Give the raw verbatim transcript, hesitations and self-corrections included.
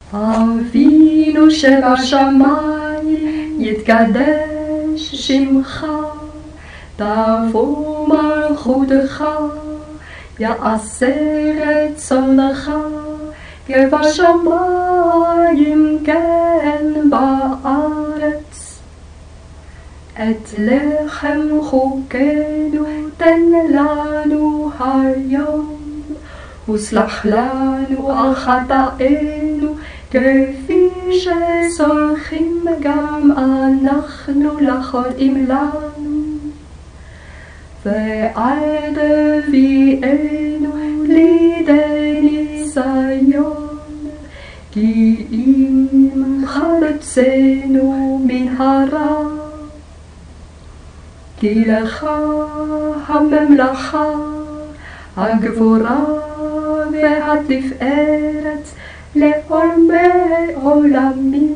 אבינו שבשמיים, יתקדש שמך, תבוא מלכותך, יעשה רצונך, כבשמיים כן בארץ. את לחם חוקנו תן לנו היום, וסלח לנו על חטאינו, כפי שסולחים גם אנחנו לחוטאים לנו. ואל תביאנו לידי ניסיון, כי אם חלצנו מן הרע. כי לך הממלכה, הגבורה והתפארת לעולמי עולמים.